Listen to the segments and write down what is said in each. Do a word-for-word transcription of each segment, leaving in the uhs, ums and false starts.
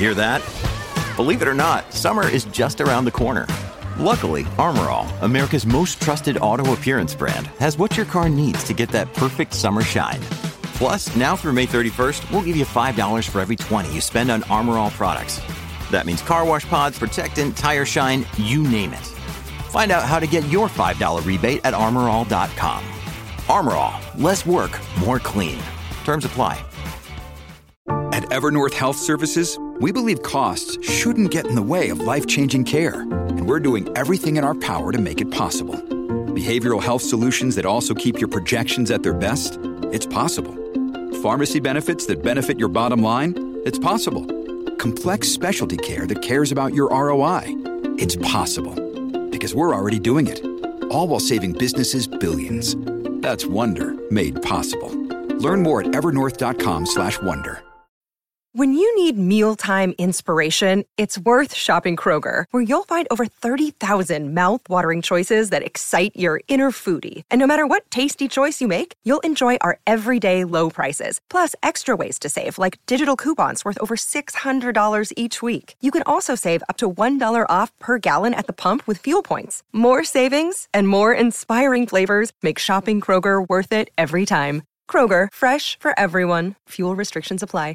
Hear that? Believe it or not, summer is just around the corner. Luckily, Armor All, America's most trusted auto appearance brand, has what your car needs to get that perfect summer shine. Plus, now through May thirty-first, we'll give you five dollars for every twenty you spend on Armor All products. That means car wash pods, protectant, tire shine, you name it. Find out how to get your five dollars rebate at armor all dot com. Armor All, less work, more clean. Terms apply. At Evernorth Health Services, we believe costs shouldn't get in the way of life-changing care, and we're doing everything in our power to make it possible. Behavioral health solutions that also keep your projections at their best? It's possible. Pharmacy benefits that benefit your bottom line? It's possible. Complex specialty care that cares about your R O I? It's possible. Because we're already doing it. All while saving businesses billions. That's Wonder made possible. Learn more at evernorth.com slash wonder. When you need mealtime inspiration, it's worth shopping Kroger, where you'll find over thirty thousand mouth-watering choices that excite your inner foodie. And no matter what tasty choice you make, you'll enjoy our everyday low prices, plus extra ways to save, like digital coupons worth over six hundred dollars each week. You can also save up to one dollar off per gallon at the pump with fuel points. More savings and more inspiring flavors make shopping Kroger worth it every time. Kroger, fresh for everyone. Fuel restrictions apply.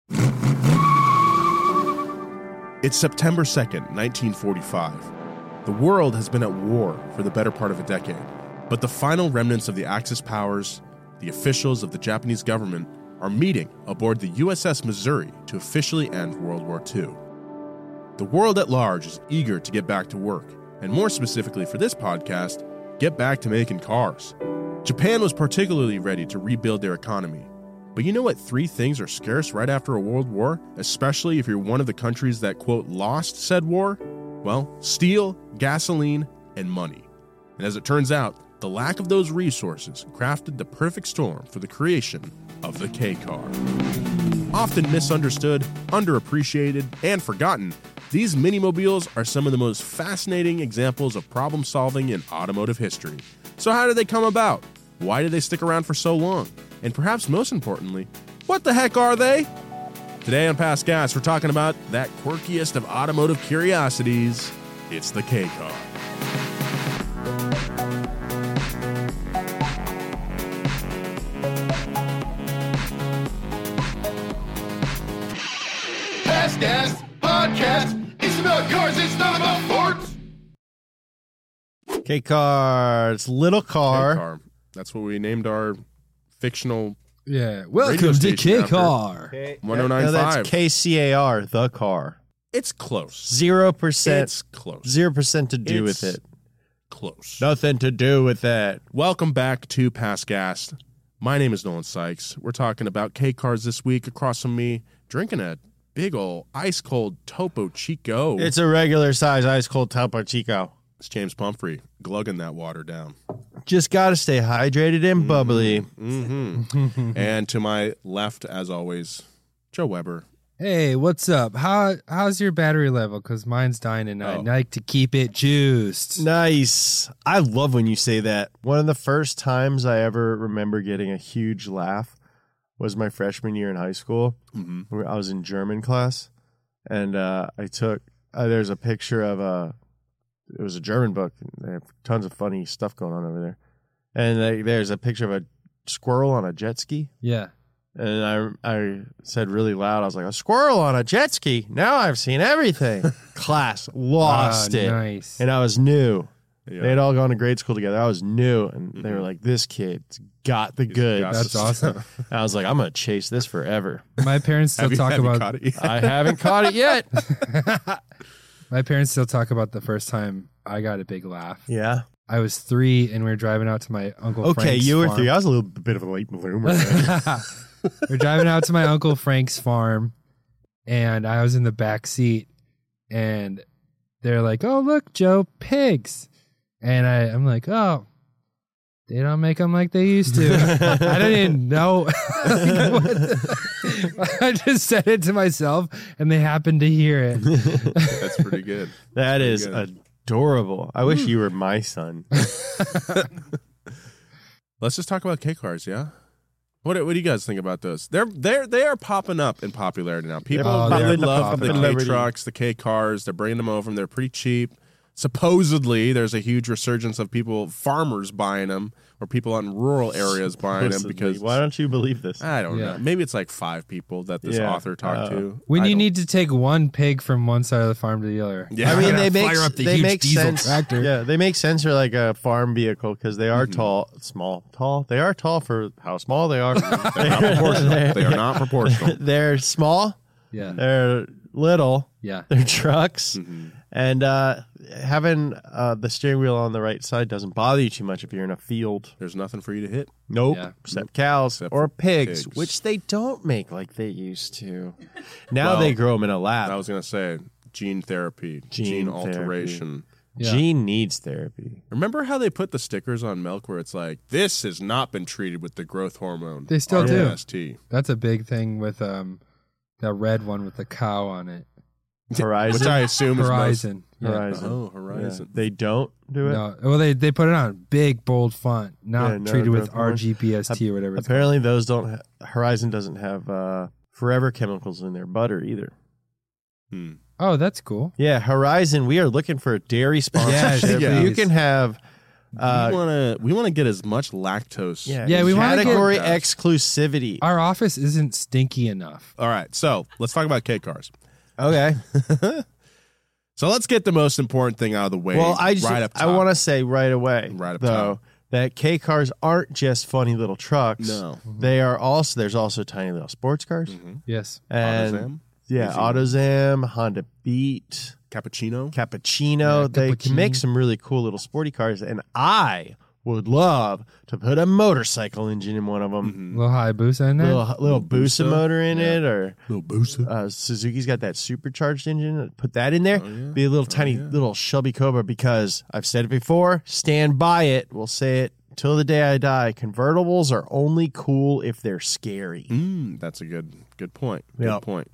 It's September second, nineteen forty-five. The world has been at war for the better part of a decade, but the final remnants of the Axis powers, the officials of the Japanese government, are meeting aboard the U S S Missouri to officially end World War Two. The world at large is eager to get back to work, and more specifically for this podcast, get back to making cars. Japan was particularly ready to rebuild their economy. But you know what three things are scarce right after a world war, especially if you're one of the countries that, quote, lost said war? Well, steel, gasoline, and money. And as it turns out, the lack of those resources crafted the perfect storm for the creation of the K-car. Often misunderstood, underappreciated, and forgotten, these mini-mobiles are some of the most fascinating examples of problem-solving in automotive history. So how did they come about? Why did they stick around for so long? And perhaps most importantly, what the heck are they? Today on Past Gas, we're talking about that quirkiest of automotive curiosities. It's the K-car. Past Gas Podcast. It's about cars, it's not about forts. K-car, it's little car. K-car. That's what we named our fictional yeah. Welcome to K-car. one oh nine point No, five. that's K C A R, the car. It's close. Zero percent. It's close. Zero percent to do It's with it. Close. Nothing to do with it. Welcome back to Past Gas. My name is Nolan Sykes. We're talking about K-cars this week. Across from me, drinking a big ol' ice-cold Topo Chico. It's a regular size ice cold Topo Chico. It's James Pumphrey glugging that water down. Just got to stay hydrated and bubbly. Mm-hmm. And to my left, as always, Joe Weber. Hey, what's up? How how's your battery level? Because mine's dying, and I Oh. like to keep it juiced. Nice. I love when you say that. One of the first times I ever remember getting a huge laugh was my freshman year in high school. Mm-hmm. Where I was in German class, and uh, I took, uh, there's a picture of a, it was a German book. They have tons of funny stuff going on over there. And they, there's a picture of a squirrel on a jet ski. Yeah. And I I said really loud, I was like, a squirrel on a jet ski? Now I've seen everything. Class lost Ah, it. nice. And I was new. Yeah. They had all gone to grade school together. I was new. And they were like, this kid's got the goods. got That's the awesome. I was like, I'm going to chase this forever. My parents still Have you, talk have you about caught it yet? I haven't caught it yet. my parents still talk about the first time I got a big laugh. Yeah. I was three, and we were driving out to my uncle. Okay, Frank's you were farm. three. I was a little bit of a late bloomer. man. We're driving out to my Uncle Frank's farm, and I was in the back seat, and they're like, "Oh, look, Joe, pigs," and I, I'm like, "Oh, they don't make them like they used to." I didn't even know. Like, what the- I just said it to myself, and they happened to hear it. That's pretty good. That Pretty is good. adorable. I wish you were my son. Let's just talk about K-cars, yeah? What, what do you guys think about those? They're they're they are popping up in popularity now. People Oh, they they're love the popular. K trucks, the K cars. They're bringing them over. And they're pretty cheap. Supposedly, there's a huge resurgence of people, farmers buying them, or people out in rural areas buying them because Why don't you believe this? I don't Yeah. know. Maybe it's like five people that this Yeah. author talked Uh, to. When I you don't- need to take one pig from one side of the farm to the other. yeah, I mean, gotta they make fire up the they huge make diesel sense. tractor. Yeah, they make sense for like a farm vehicle because they are Mm-hmm. tall, small, tall. They are tall for how small they are. they're not proportional. They are not proportional. They're small. Yeah. They're little. Yeah. They're trucks. Mm-hmm. And uh, having uh, the steering wheel on the right side doesn't bother you too much if you're in a field. There's nothing for you to hit. Nope. Yeah. Except cows Except or for pigs, pigs. which they don't make like they used to. Now Well, they grow them in a lab. I was gonna say gene therapy, gene, Gene therapy. alteration. Yeah. Gene needs therapy. Remember how they put the stickers on milk where it's like, this has not been treated with the growth hormone. They still do. R M S T. That's a big thing with um the red one with the cow on it. Horizon. Which I assume is Horizon. Yeah. Horizon. most. Oh, Yeah. Horizon. They don't do it. No, well they they put it on big bold font, not Yeah, no treated with growth hormone. R G P S T or whatever. It's Apparently, those don't. Ha- Horizon doesn't have uh, forever chemicals in their butter either. Hmm. called. Oh, that's cool. Yeah, Horizon. We are looking for a dairy sponsorship. Yeah. You can have. we Uh, want to we want to get as much lactose. yeah, Yeah, we wanna get- category Yeah. exclusivity. Our office isn't stinky enough. All right, so let's talk about K cars. Okay. So let's get the most important thing out of the way. Well, I just right up I top. want to say right away, Right up though, top. that K cars aren't just funny little trucks. No. They are also. There's also tiny little sports cars. Yes. And AutoZam? yeah, Easy. AutoZam, Honda Beat, Cappuccino. Cappuccino. Yeah, they can make Cappuccino. some really cool little sporty cars, and I would love to put a motorcycle engine in one of them. Little Hayabusa in there. Little little Busa Busa. motor in it, or Little booster. uh, Suzuki's got that supercharged engine. Put that in there. Oh, yeah. Be a little tiny little Shelby Cobra, because I've said it before. Stand by it. We'll say it till the day I die. Convertibles are only cool if they're scary. Mm, that's a good good point. Good Yep. point.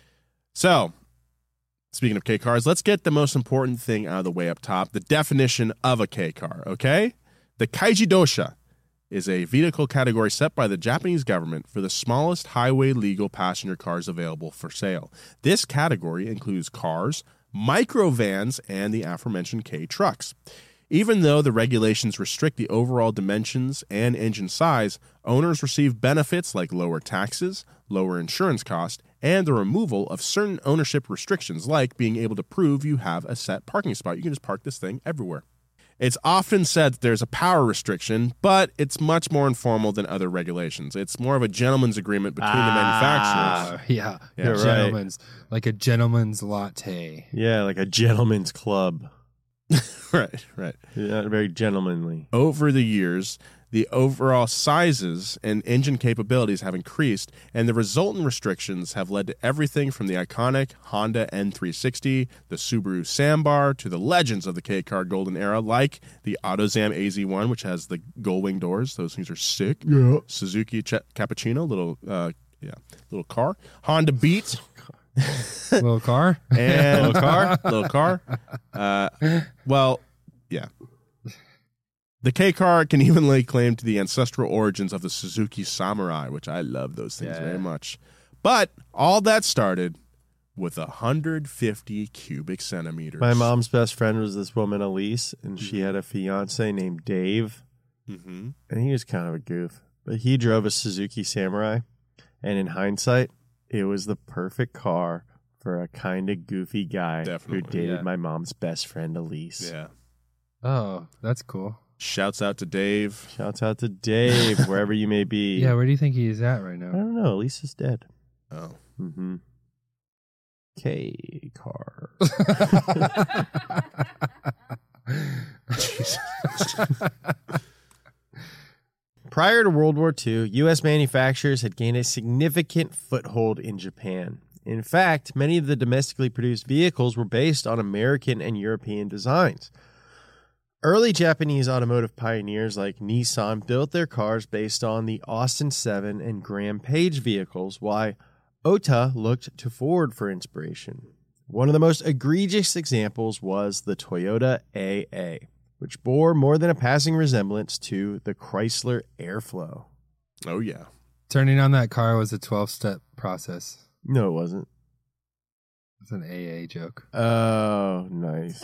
So, speaking of K cars, let's get the most important thing out of the way up top, the definition of a K car, okay? The Kaiji Dosha is a vehicle category set by the Japanese government for the smallest highway legal passenger cars available for sale. This category includes cars, microvans, and the aforementioned K trucks. Even though the regulations restrict the overall dimensions and engine size, owners receive benefits like lower taxes, lower insurance costs, and the removal of certain ownership restrictions, like being able to prove you have a set parking spot. You can just park this thing everywhere. It's often said that there's a power restriction, but it's much more informal than other regulations. It's more of a gentleman's agreement between the manufacturers. Uh, yeah. You're right. Gentleman's like a gentleman's latte. Yeah, like a gentleman's club. Right, right. Yeah, very gentlemanly. Over the years, the overall sizes and engine capabilities have increased, and the resultant restrictions have led to everything from the iconic Honda N three sixty, the Subaru Sambar, to the legends of the K-car golden era, like the AutoZam A Z one, which has the gull-wing doors. Those things are sick. Yeah. Suzuki Ch- Cappuccino, little uh, yeah, little car. Honda Beat. Little car. And little car, little car. Uh, well, yeah. The K car can even lay claim to the ancestral origins of the Suzuki Samurai, which I love those things Yeah. very much. But all that started with one hundred fifty cubic centimeters. My mom's best friend was this woman, Elise, and she had a fiance named Dave, Mm-hmm. and he was kind of a goof. But he drove a Suzuki Samurai, and in hindsight, it was the perfect car for a kind of goofy guy Definitely, who dated yeah. my mom's best friend, Elise. Yeah. Oh, that's cool. Shouts out to Dave. Shouts out to Dave, wherever you may be. Yeah, where do you think he's at right I now? don't know. Elise is dead. Oh. Mm-hmm. K car. Prior to World War Two, U S manufacturers had gained a significant foothold in Japan. In fact, many of the domestically produced vehicles were based on American and European designs. Early Japanese automotive pioneers like Nissan built their cars based on the Austin seven and Graham Page vehicles, while Ota looked to Ford for inspiration. One of the most egregious examples was the Toyota A A, which bore more than a passing resemblance to the Chrysler Airflow. Oh, yeah. Turning on that car was a twelve-step process. No, it wasn't. It's an A A joke. Oh, nice.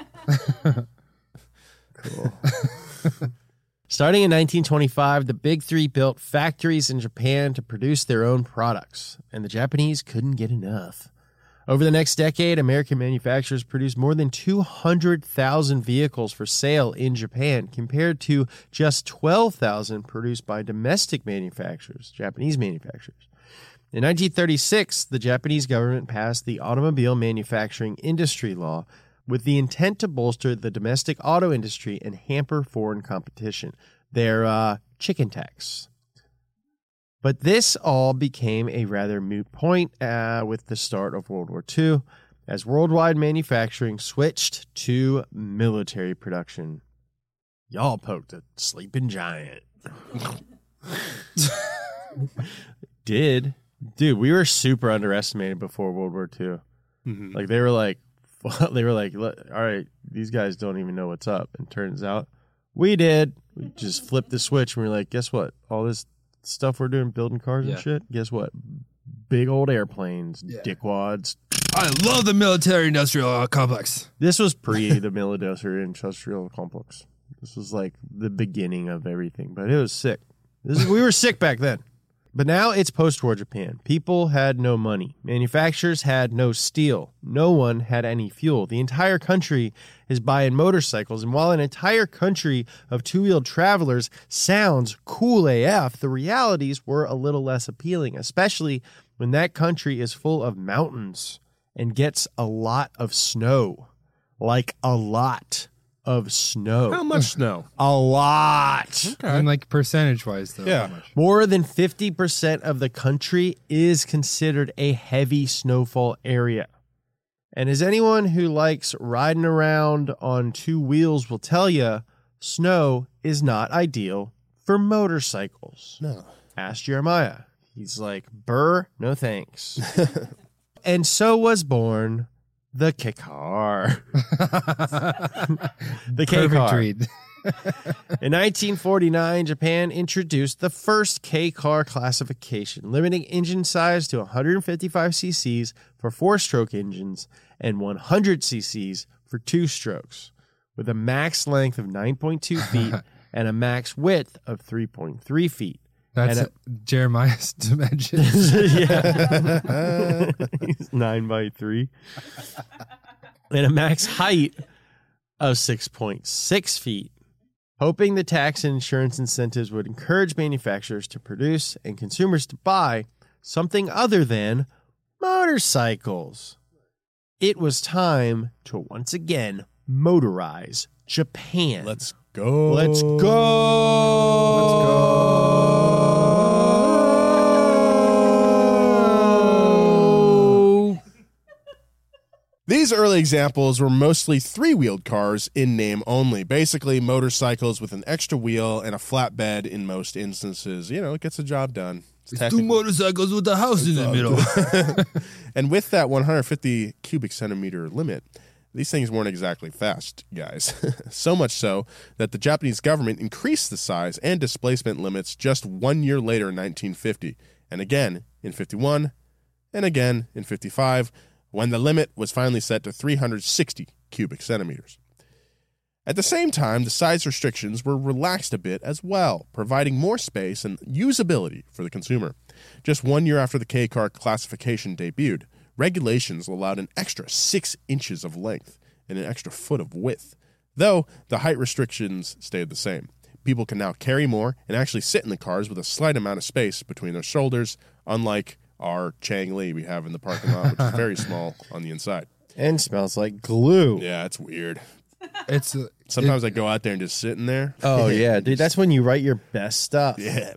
Cool. Starting in nineteen twenty-five, the Big Three built factories in Japan to produce their own products, and the Japanese couldn't get enough. Over the next decade, American manufacturers produced more than two hundred thousand vehicles for sale in Japan, compared to just twelve thousand produced by domestic manufacturers, Japanese manufacturers. In nineteen thirty-six, the Japanese government passed the Automobile Manufacturing Industry Law with the intent to bolster the domestic auto industry and hamper foreign competition, their uh, chicken tax. But this all became a rather moot point uh, with the start of World War Two, as worldwide manufacturing switched to military production. Y'all poked a sleeping giant. Did. Dude, we were super underestimated before World War Two. Mm-hmm. Like, they were like, they were like, all right, these guys don't even know what's up. And turns out we did. We just flipped the switch and we were like, guess what? All this stuff we're doing, building cars yeah. and shit, guess what? Big old airplanes, yeah. dickwads. I love the military industrial complex. This was pre the military industrial complex. This was like the beginning of everything, but it was sick. This is, we were sick back then. But now it's post-war Japan. People had no money. Manufacturers had no steel. No one had any fuel. The entire country is buying motorcycles. And while an entire country of two-wheeled travelers sounds cool A F, the realities were a little less appealing, especially when that country is full of mountains and gets a lot of snow. Like a lot of snow. How much snow? A lot. Okay. And like percentage-wise, though. Yeah. How much? More than fifty percent of the country is considered a heavy snowfall area. And as anyone who likes riding around on two wheels will tell you, snow is not ideal for motorcycles. No. Ask Jeremiah. He's like, burr, no thanks. And so was born the K-car. The K-car. Perfect read. In nineteen forty-nine, Japan introduced the first K-car classification, limiting engine size to one hundred fifty-five cc's for four-stroke engines and one hundred cc's for two strokes, with a max length of nine point two feet and a max width of three point three feet. That's And a, Jeremiah's dimensions. Yeah. He's nine by three. And a max height of six point six feet. Hoping the tax and insurance incentives would encourage manufacturers to produce and consumers to buy something other than motorcycles. It was time to once again motorize Japan. Let's go. Let's go. Let's go. These early examples were mostly three-wheeled cars in name only. Basically, motorcycles with an extra wheel and a flatbed in most instances. You know, it gets the job done. It's It's two motorcycles with a house in the middle. And with that one hundred fifty cubic centimeter limit, these things weren't exactly fast, guys. So much so that the Japanese government increased the size and displacement limits just one year later in nineteen fifty, and again in fifty-one, and again in fifty-five, when the limit was finally set to three hundred sixty cubic centimeters. At the same time, the size restrictions were relaxed a bit as well, providing more space and usability for the consumer. Just one year after the K-car classification debuted, regulations allowed an extra six inches of length and an extra foot of width, though the height restrictions stayed the same. People can now carry more and actually sit in the cars with a slight amount of space between their shoulders, unlike our Chang-Li we have in the parking lot, which is very small on the inside. And smells like glue. Yeah, it's weird. It's uh, Sometimes I go out there and just sit in there. Oh, yeah, dude. That's when you write your best stuff. Yeah.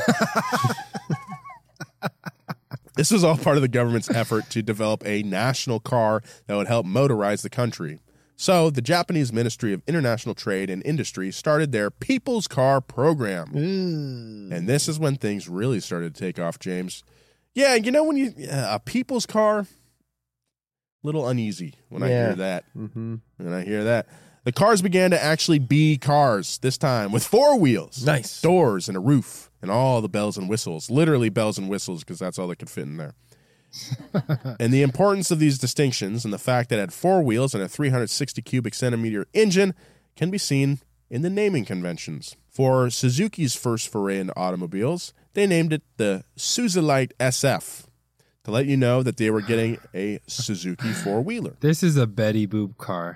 This was all part of the government's effort to develop a national car that would help motorize the country. So the Japanese Ministry of International Trade and Industry started their People's Car Program. Mm. And this is when things really started to take off, James. Yeah, you know when you, uh, a people's car, little uneasy when Yeah. I hear that. Mm-hmm. When I hear that. The cars began to actually be cars, this time with four wheels, Nice. doors, and a roof, and all the bells and whistles. Literally bells and whistles, because that's all that could fit in there. And the importance of these distinctions and the fact that it had four wheels and a three hundred sixty cubic centimeter engine can be seen in the naming conventions. For Suzuki's first foray into automobiles, they named it the Suzalite S F to let you know that they were getting a Suzuki four-wheeler. This is a Betty Boop car.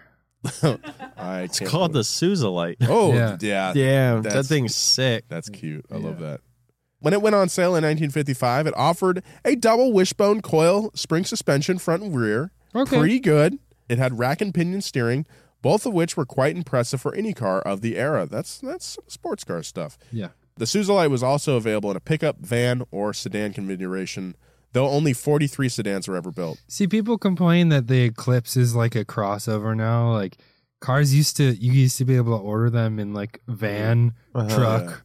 I It's called the Suzalite. Oh, Yeah. yeah. Damn, that That's- thing's sick. That's cute. I love that. When it went on sale in nineteen fifty-five, it offered a double wishbone coil spring suspension front and rear. Okay. Pretty good. It had rack and pinion steering, both of which were quite impressive for any car of the era. That's that's sports car stuff. Yeah. The Suzalite was also available in a pickup, van, or sedan configuration, though only forty-three sedans were ever built. See, people complain that the Eclipse is like a crossover now. Like cars used to, you used to be able to order them in like van, Uh-huh. truck.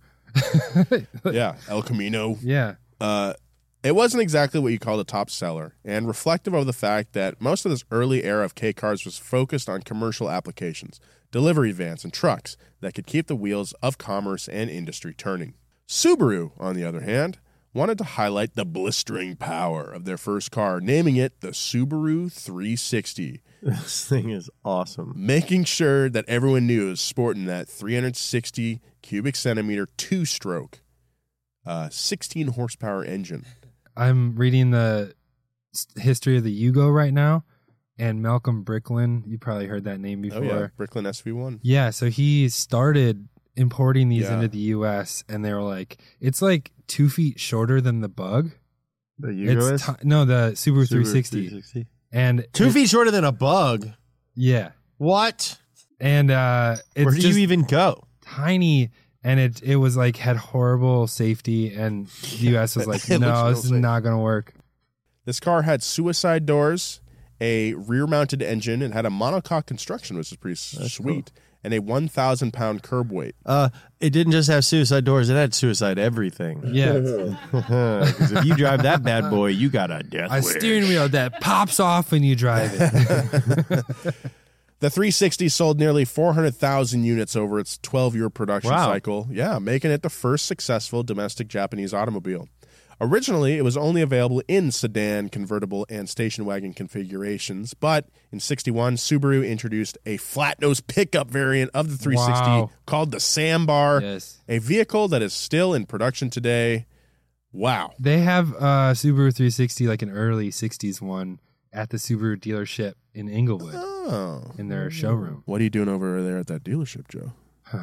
Yeah, El Camino. Yeah. Uh, it wasn't exactly what you call a top seller, and reflective of the fact that most of this early era of K cars was focused on commercial applications, delivery vans, and trucks that could keep the wheels of commerce and industry turning. Subaru, on the other hand, wanted to highlight the blistering power of their first car, naming it the Subaru three sixty, This thing is awesome. making sure that everyone knew it was sporting that three hundred sixty cubic centimeter two-stroke, uh, sixteen horsepower engine. I'm reading the s- history of the Yugo right now, and Malcolm Bricklin, you probably heard that name before. Oh yeah, Bricklin S V one. Yeah, so he started importing these Yeah. into the U S, and they were like, it's like two feet shorter than the Bug. The Yugo It's is? ti- no, the Subaru, Subaru three sixty, three sixty. and Two it- feet shorter than a bug. Yeah, What? and uh, it's Where do just you even go? tiny, and it it was like had horrible safety, and the U S was like, It looks no, real this is safe. not gonna work. This car had suicide doors, a rear-mounted engine, and had a monocoque construction, which is pretty s- That's sweet, and a one thousand pound curb weight. Uh, it didn't just have suicide doors; it had suicide everything. Yeah, Because if you drive that bad boy, you got a death a wish. steering wheel that pops off when you drive it. The three sixty sold nearly four hundred thousand units over its twelve-year production Wow. cycle, yeah, making it the first successful domestic Japanese automobile. Originally, it was only available in sedan, convertible, and station wagon configurations, but in sixty-one, Subaru introduced a flat-nose pickup variant of the three sixty Wow. called the Sambar, Yes, a vehicle that is still in production today. Wow. they have uh Subaru three sixty, like an early sixties one, at the Subaru dealership in Inglewood Oh. in their showroom. What are you doing over there at that dealership, Joe?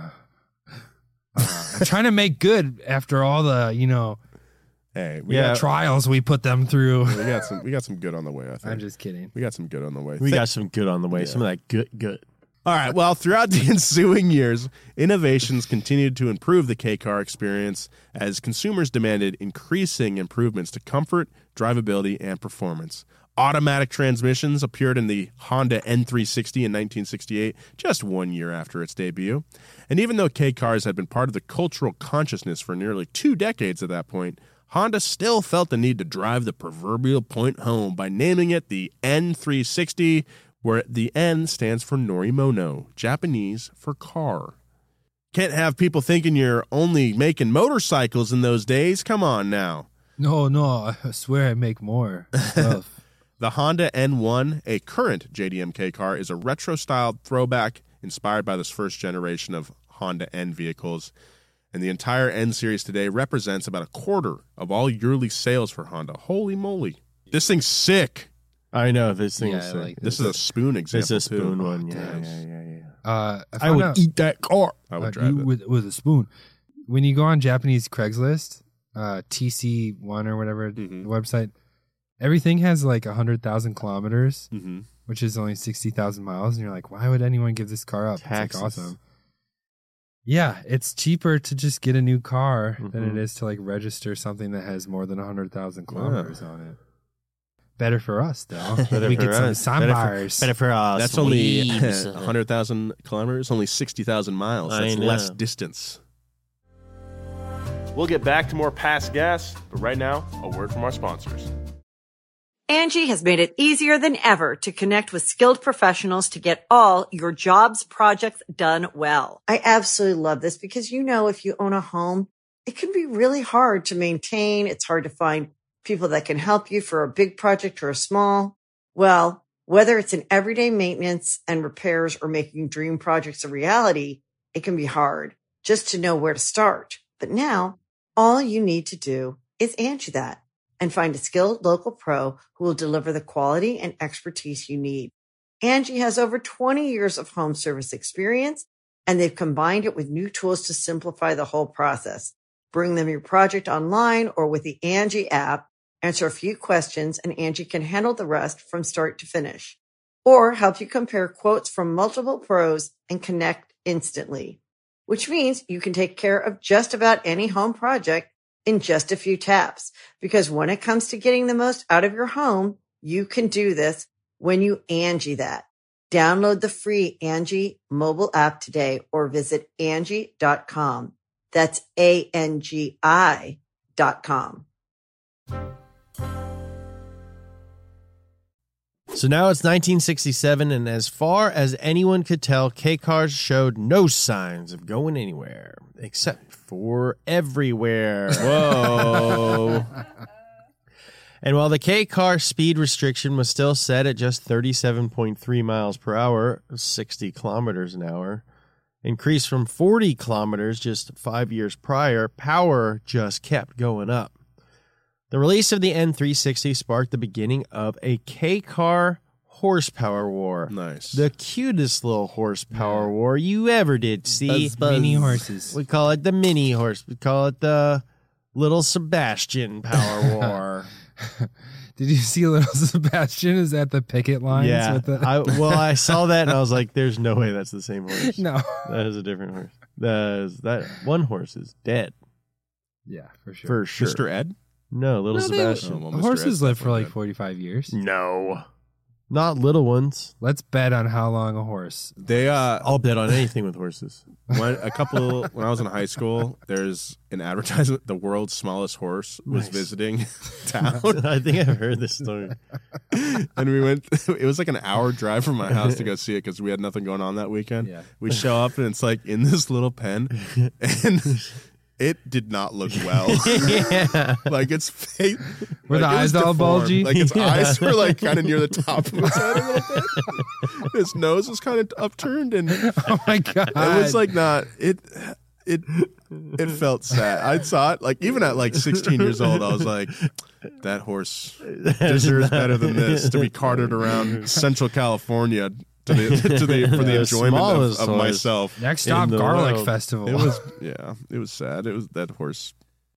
I'm trying to make good after all the, you know, Hey, we Yeah. got trials we put them through. we got some we got some good on the way, I think. I'm just kidding. we got some good on the way. We got some good on the way. Some of that good, good. All right. Well, throughout the ensuing years, innovations continued to improve the K-car experience as consumers demanded increasing improvements to comfort, drivability, and performance. Automatic transmissions appeared in the Honda N three sixty in nineteen sixty-eight, just one year after its debut. And even though K-cars had been part of the cultural consciousness for nearly two decades at that point, Honda still felt the need to drive the proverbial point home by naming it the N three sixty, where the N stands for Norimono, Japanese for car. Can't have people thinking you're only making motorcycles in those days. Come on now. No, no, I swear I make more stuff. The Honda N one, a current J D M K car, is a retro-styled throwback inspired by this first generation of Honda N vehicles. And the entire N series today represents about a quarter of all yearly sales for Honda. Holy moly. This thing's sick. I know this thing Yeah, is I sick. like This is a spoon example, It's a too. spoon Oh, one. Yeah, damn. yeah, yeah, yeah. Uh, I, I found would out- eat that car. I would uh, drive you- it. with with a spoon. When you go on Japanese Craigslist, uh, T C one or whatever Mhm. the website, everything has like a hundred thousand kilometers, Mm-hmm. which is only sixty thousand miles, and you're like, why would anyone give this car up? Taxes. It's like awesome. Yeah, it's cheaper to just get a new car than Mhm. it is to like register something that has more than a hundred thousand kilometers on it. Better for us, though. Better we for get some us. Better for- soundbars. Better for us. That's only weebs. one hundred thousand kilometers, only sixty thousand miles. I That's know. less distance. We'll get back to more Past Gas, but right now, a word from our sponsors. Angie has made it easier than ever to connect with skilled professionals to get all your jobs projects done well. I absolutely love this because, you know, if you own a home, it can be really hard to maintain. It's hard to find people that can help you for a big project or a small. Well, whether it's in everyday maintenance and repairs or making dream projects a reality, it can be hard just to know where to start. But now all you need to do is Angie that and find a skilled local pro who will deliver the quality and expertise you need. Angie has over twenty years of home service experience, and they've combined it with new tools to simplify the whole process. Bring them your project online or with the Angie app, answer a few questions, and Angie can handle the rest from start to finish. Or help you compare quotes from multiple pros and connect instantly, which means you can take care of just about any home project in just a few taps. Because when it comes to getting the most out of your home, you can do this when you Angie that. Download the free Angie mobile app today or visit Angie dot com. That's A N G I dot com. So now it's nineteen sixty-seven, and as far as anyone could tell, K-Cars showed no signs of going anywhere, except for everywhere. Whoa. And while the K-Car speed restriction was still set at just thirty-seven point three miles per hour, sixty kilometers an hour, increased from forty kilometers just five years prior, power just kept going up. The release of the N three sixty sparked the beginning of a K-Car horsepower war. Nice. The cutest little horsepower yeah. war you ever did see. Buzz, buzz. Mini horses. We call it the mini horse. We call it the little Sebastian power war. Did you see little Sebastian is at the picket lines? Yeah. With the I, well, I saw that and I was like, there's no way that's the same horse. No. That is a different horse. That, is, that one horse is dead. Yeah, for sure. For sure. Mister Ed? No, little no, Sebastian. Oh, well, horses live for like forty-five years. No. Not little ones. Let's bet on how long a horse. They uh I'll bet on anything with horses. When a couple when I was in high school, there's an advertisement. The world's smallest horse was Nice. visiting town, I think I've heard this story. and we went. It was like an hour drive from my house to go see it because we had nothing going on that weekend. Yeah. We show up and it's like in this little pen, and it did not look well. Yeah. Like its face, Were like the it was eyes all deformed. bulgy? Like its Yeah. eyes were like kind of near the top of its head a little bit. His nose was kind of upturned, and Oh my god! it was like not it. It it felt sad. I saw it like even at like sixteen years old. I was like, that horse deserves better than this to be carted around Central California to the to the for the The enjoyment of, smallest of horse. myself. Next stop, in the Garlic world. Festival. It was yeah. It was sad. It was that horse.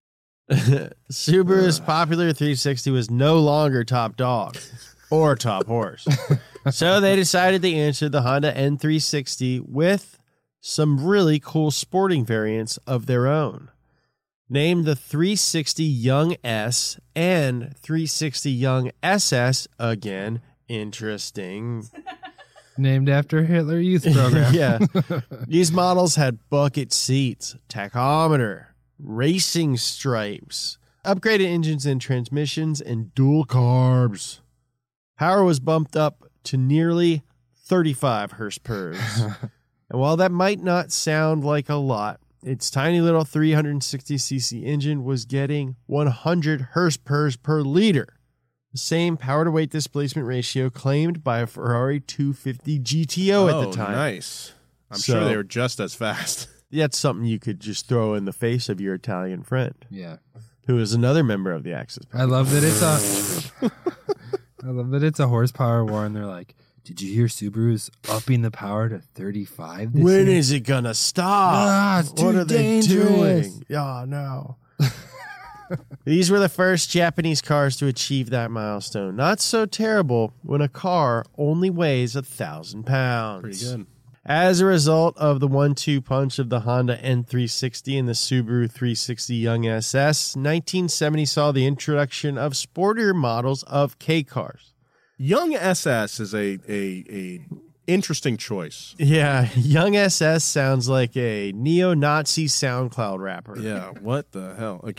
Subaru's popular three sixty was no longer top dog or top horse. So they decided to answer the Honda N three sixty with some really cool sporting variants of their own. Named the three sixty Young S and three sixty Young S S, again, interesting. named after Hitler Youth Program. Yeah. These models had bucket seats, tachometer, racing stripes, upgraded engines and transmissions, and dual carbs. Power was bumped up to nearly thirty-five horsepower. And while that might not sound like a lot, its tiny little three hundred sixty c c engine was getting one hundred horsepower per liter. The same power to weight displacement ratio claimed by a Ferrari two fifty G T O oh, at the time. Nice. I'm So- sure they were just as fast. That's something you could just throw in the face of your Italian friend, Yeah. who is another member of the Axis. I love that it's a I love that it's a horsepower war and they're like, did you hear Subaru's upping the power to thirty-five this When year? is it gonna stop? Ah, it's what too are dangerous. they doing? Oh, no. These were the first Japanese cars to achieve that milestone. Not so terrible when a car only weighs a thousand pounds. Pretty good. As a result of the one two punch of the Honda N three sixty and the Subaru three sixty Young S S, nineteen seventy saw the introduction of sportier models of K cars. Young S S is a a a interesting choice. Yeah, Young S S sounds like a neo-Nazi SoundCloud rapper. Yeah, what the hell? Okay.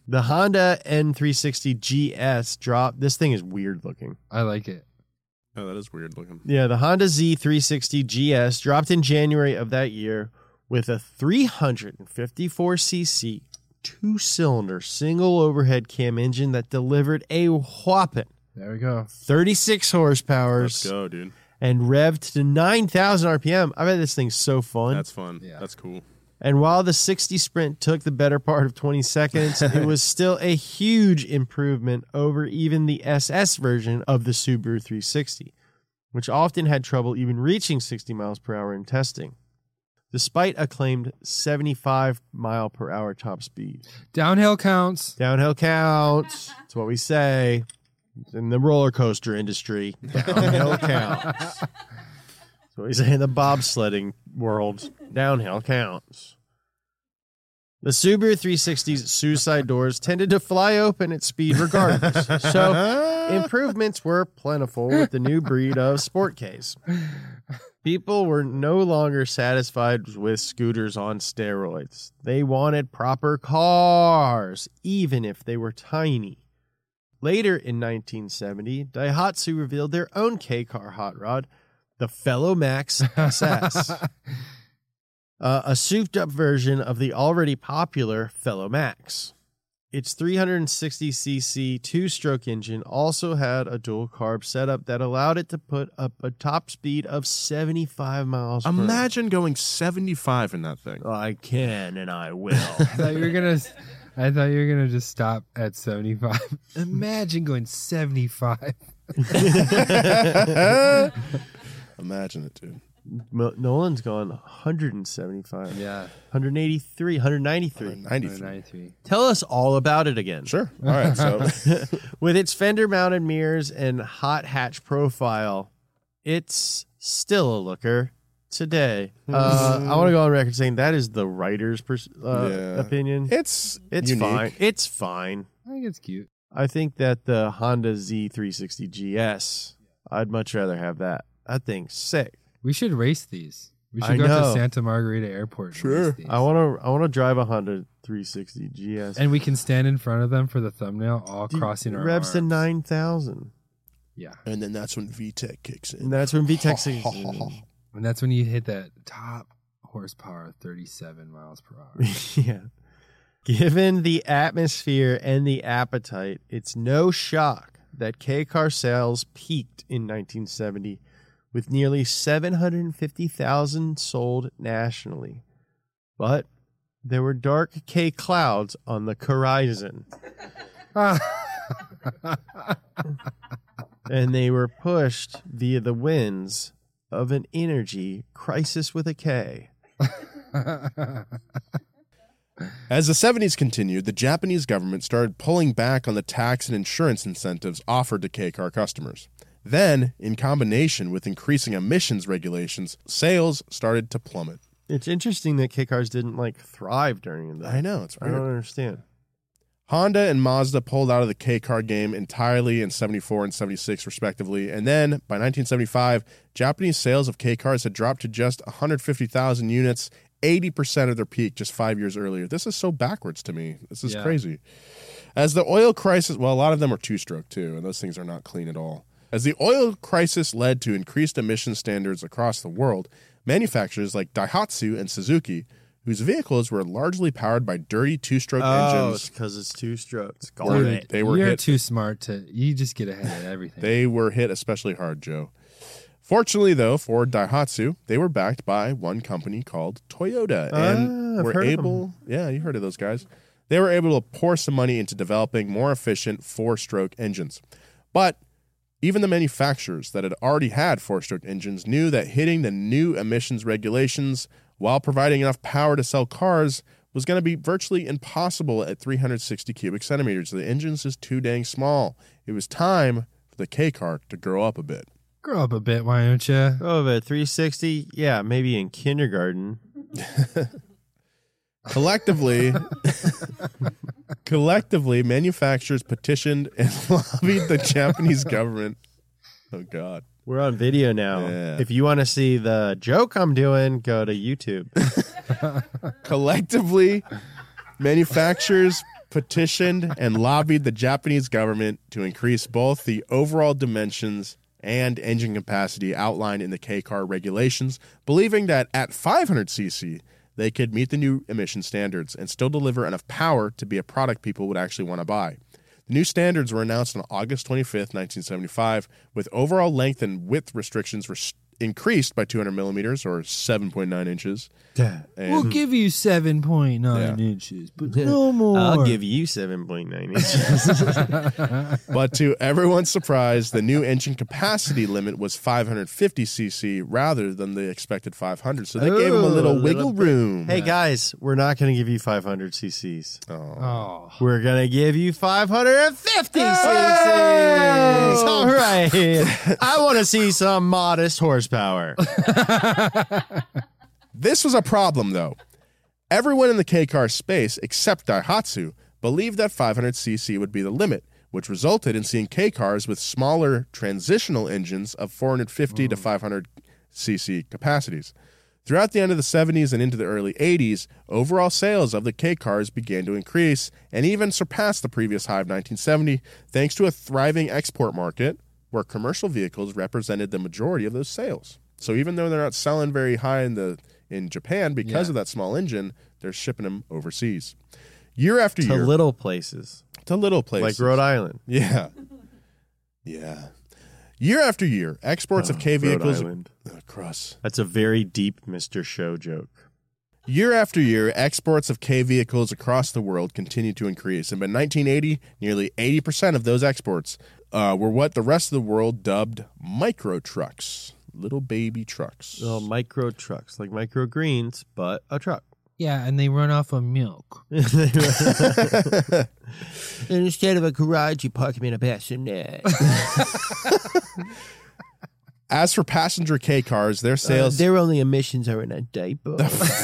The Honda N three sixty G S dropped. This thing is weird looking. I like it. Oh, that is weird looking. Yeah, the Honda Z three sixty G S dropped in January of that year with a three fifty-four c c two-cylinder single overhead cam engine that delivered a whopping There we go. thirty-six horsepower. Let's go, dude. And revved to nine thousand R P M. I bet this thing's so fun. That's fun. Yeah. That's cool. And while the sixty Sprint took the better part of twenty seconds, it was still a huge improvement over even the S S version of the Subaru three sixty, which often had trouble even reaching sixty miles per hour in testing, despite a claimed seventy-five mile per hour top speed. Downhill counts. Downhill counts. That's what we say in the roller coaster industry. Downhill counts. That's what we say in the bobsledding world. Downhill counts. The Subaru three sixty's suicide doors tended to fly open at speed regardless, so improvements were plentiful with the new breed of sport case. People were no longer satisfied with scooters on steroids. They wanted proper cars, even if they were tiny. Later in nineteen seventy, Daihatsu revealed their own K-car hot rod, the Velomax S S, uh, a souped-up version of the already popular Velomax. Its three sixty c c two-stroke engine also had a dual-carb setup that allowed it to put up a top speed of seventy-five miles per hour. Imagine going seventy-five in that thing. I can and I will. I thought you were gonna. I thought you were gonna just stop at seventy-five. Imagine going seventy-five. Imagine it, dude. Mo- Nolan's gone one seventy-five. Yeah. one eighty-three, one ninety-three. ninety-three. ninety-three. Tell us all about it again. Sure. All right. So With its fender-mounted mirrors and hot hatch profile, it's still a looker today. Uh, I want to go on record saying that is the writer's pers- uh, Yeah. opinion. it's It's unique. fine. It's fine. I think it's cute. I think that the Honda Z three sixty G S, I'd much rather have that. That thing's sick. We should race these. We should I go know. to Santa Margarita Airport. And Sure. race these. I want to. I want to drive a Honda three sixty G S. And we can stand in front of them for the thumbnail, all crossing our revs to arms. nine thousand. Yeah. And then that's when V TEC kicks in. And that's when V TEC six. And that's when you hit that top horsepower, thirty-seven miles per hour. Yeah. Given the atmosphere and the appetite, it's no shock that K-car sales peaked in nineteen seventy with nearly seven hundred fifty thousand sold nationally. But there were dark K clouds on the horizon. And they were pushed via the winds of an energy crisis with a K. As the seventies continued, the Japanese government started pulling back on the tax and insurance incentives offered to K-car customers. Then, in combination with increasing emissions regulations, sales started to plummet. It's interesting that K-cars didn't like thrive during that. I know, it's I weird. don't understand. Honda and Mazda pulled out of the K-car game entirely in seventy-four and seventy-six, respectively. And then, by nineteen seventy-five, Japanese sales of K-cars had dropped to just one hundred fifty thousand units, eighty percent of their peak just five years earlier. This is so backwards to me. This is Yeah. crazy. As the oil crisis, well, a lot of them are two-stroke, too, and those things are not clean at all. As the oil crisis led to increased emission standards across the world, manufacturers like Daihatsu and Suzuki, whose vehicles were largely powered by dirty two-stroke Oh, engines, it's because it's two strokes. Were- Got it. they were You're hit. too smart to. You just get ahead of everything. They were hit especially hard, Joe. Fortunately, though, for Daihatsu, they were backed by one company called Toyota, and Ah, I've were heard of able. Yeah, you heard of those guys. They were able to pour some money into developing more efficient four-stroke engines. But even the manufacturers that had already had four-stroke engines knew that hitting the new emissions regulations while providing enough power to sell cars was going to be virtually impossible at three hundred sixty cubic centimeters. The engine's just too dang small. It was time for the K-car to grow up a bit. Grow up a bit, why don't you? Oh, but three sixty? Yeah, maybe in kindergarten. Collectively, collectively, manufacturers petitioned and lobbied the Japanese government. Oh, God. We're on video now. Yeah. If you want to see the joke I'm doing, go to YouTube. Collectively, manufacturers petitioned and lobbied the Japanese government to increase both the overall dimensions and engine capacity outlined in the K-car regulations, believing that at five hundred c c, they could meet the new emission standards and still deliver enough power to be a product people would actually want to buy. The new standards were announced on August twenty-fifth, nineteen seventy-five, with overall length and width restrictions res- increased by two hundred millimeters, or seven point nine inches. Yeah. And We'll give you seven point nine Yeah. inches, but no more. I'll give you seven point nine inches. But to everyone's surprise, the new engine capacity limit was five hundred fifty c c rather than the expected five hundred. So they gave them a Ooh, little a wiggle little bit. room. Hey, guys, we're not going to give you five hundred c c's. Oh. We're going to give you five hundred fifty c c's. All right. I want to see some modest horsepower. This was a problem, though. Everyone in the K-car space, except Daihatsu, believed that five hundred c c would be the limit, which resulted in seeing K-cars with smaller transitional engines of four hundred fifty to five hundred c c capacities. Throughout the end of the seventies and into the early eighties, overall sales of the K-cars began to increase and even surpass the previous high of nineteen seventy, thanks to a thriving export market where commercial vehicles represented the majority of those sales. So even though they're not selling very high in the in Japan because Yeah. of that small engine, they're shipping them overseas. Year after To year. little places. to little places. Like Rhode Island. Yeah. Yeah. Year after year, exports of Oh, K Rhode vehicles Island. across. That's a very deep Mister Show joke. Year after year, exports of K vehicles across the world continue to increase. And by nineteen eighty, nearly eighty percent of those exports uh, were what the rest of the world dubbed micro trucks. Little baby trucks. Well, micro trucks, like microgreens, but a truck. Yeah, and they run off of milk. And instead of a garage, you park them in a bassinet. As for passenger K cars, their sales. Uh, their only emissions are in a diaper.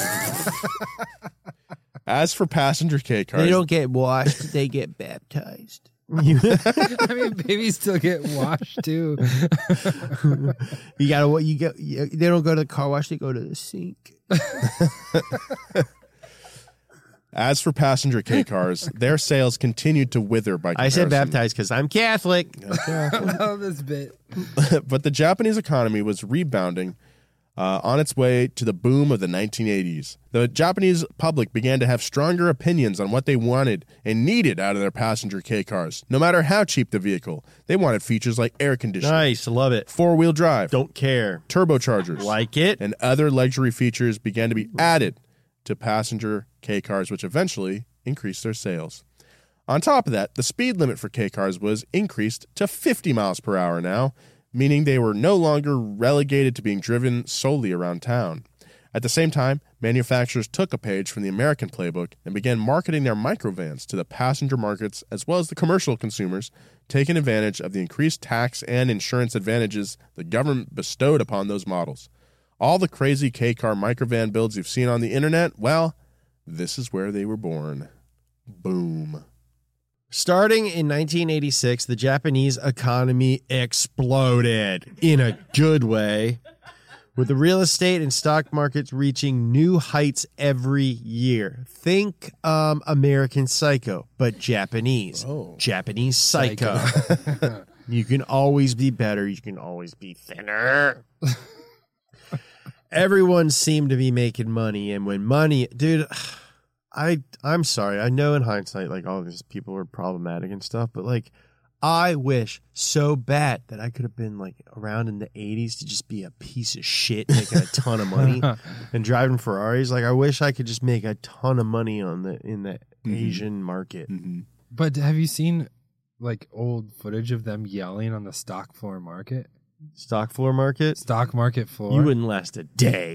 As for passenger K cars, They don't get washed; they get baptized. I mean, babies still get washed too. You gotta what you get. You, they don't go to the car wash; they go to the sink. As for passenger K cars, their sales continued to wither by I comparison. said baptized because I'm Catholic. I love this bit. But the Japanese economy was rebounding uh, on its way to the boom of the nineteen eighties. The Japanese public began to have stronger opinions on what they wanted and needed out of their passenger K cars, no matter how cheap the vehicle. They wanted features like air conditioning, Nice, love it. four-wheel drive, Don't care. turbochargers, Like it. and other luxury features began to be added to passenger K cars, which eventually increased their sales. On top of that, the speed limit for K cars was increased to fifty miles per hour now, meaning they were no longer relegated to being driven solely around town. At the same time, manufacturers took a page from the American playbook and began marketing their microvans to the passenger markets as well as the commercial consumers, taking advantage of the increased tax and insurance advantages the government bestowed upon those models. All the crazy K-car microvan builds you've seen on the internet, well, this is where they were born. Boom. Starting in nineteen eighty-six, the Japanese economy exploded in a good way, with the real estate and stock markets reaching new heights every year. Think um, American Psycho, but Japanese. Oh. Japanese Psycho. You can always be better. You can always be thinner. Everyone seemed to be making money, and when money, dude, I I'm sorry. I know in hindsight, like all these people were problematic and stuff, but like, I wish so bad that I could have been like around in the eighties to just be a piece of shit, making a ton of money and driving Ferraris. Like, I wish I could just make a ton of money on the in the Mhm. Asian market. Mm-hmm. But have you seen like old footage of them yelling on the stock floor market? Stock floor market. Stock market floor. You wouldn't last a day.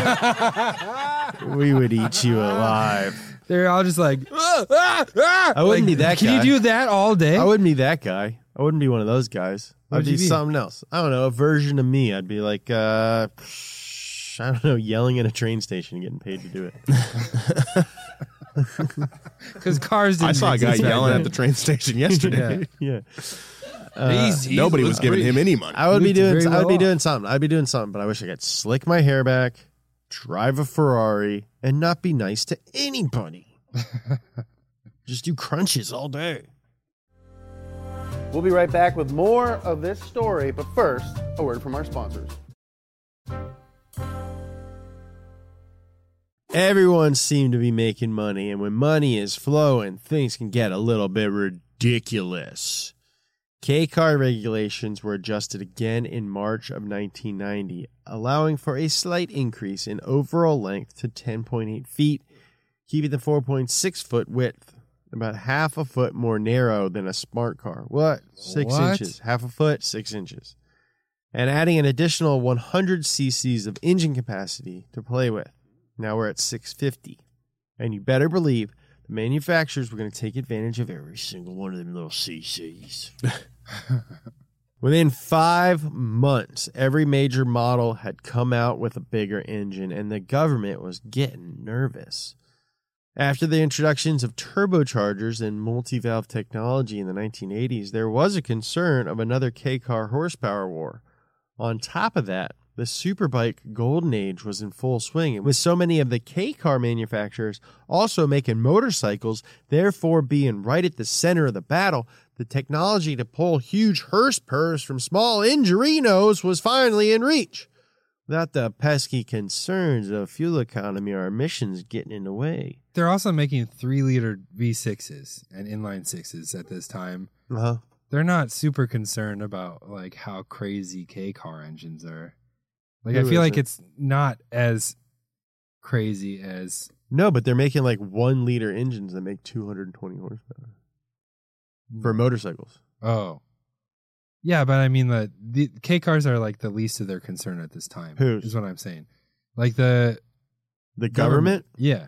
We would eat you alive. They're all just like, "Ah, ah, ah." I wouldn't Like, be that Can guy. you do that all day? I wouldn't be that guy. I wouldn't be one of those guys. What I'd would be you be? something else. I don't know, a version of me. I'd be like, uh, I don't know, yelling at a train station and getting paid to do it. Because cars didn't I saw a guy exist back yelling then. at the train station yesterday. Yeah. He's- he Nobody was looks giving pretty- him any money. I would be Looked doing very I would be well doing something. I'd be doing something, but I wish I could slick my hair back, drive a Ferrari, and not be nice to anybody. Just do crunches all day. We'll be right back with more of this story, but first, a word from our sponsors. Everyone seemed to be making money, and when money is flowing, things can get a little bit ridiculous. K-car regulations were adjusted again in March of nineteen ninety, allowing for a slight increase in overall length to ten point eight feet, keeping the four point six foot width about half a foot more narrow than a smart car. What? Six What? inches. Half a foot, six inches. And adding an additional one hundred cc's of engine capacity to play with. Now we're at six fifty. And you better believe the manufacturers were going to take advantage of every single one of them little C Cs. Within five months, every major model had come out with a bigger engine, and the government was getting nervous. After the introductions of turbochargers and multi-valve technology in the nineteen eighties, there was a concern of another K-car horsepower war. On top of that, the superbike golden age was in full swing, and with so many of the K-car manufacturers also making motorcycles, therefore being right at the center of the battle, the technology to pull huge hearse purrs from small Ingerinos was finally in reach. Without the pesky concerns of fuel economy or emissions getting in the way. They're also making three-liter V sixes and inline sixes at this time. Uh-huh. They're not super concerned about like how crazy K-car engines are. Like, Who I feel like isn't? it's not as crazy as... No, but they're making like one liter engines that make two hundred twenty horsepower for motorcycles. Oh. Yeah, but I mean, the, the K-cars are like the least of their concern at this time. Whose? Is what I'm saying. Like the... The government? Yeah.